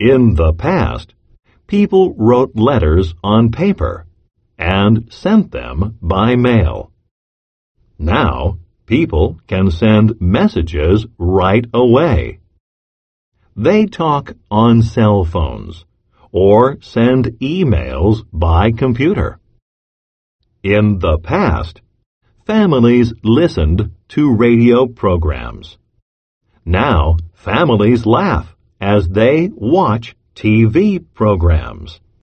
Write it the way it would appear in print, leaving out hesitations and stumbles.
In the past, people wrote letters on paper and sent them by mail. Now, people can send messages right away. They talk on cell phones or send emails by computer. In the past, families listened to radio programs. Now, families laugh as they watch TV programs.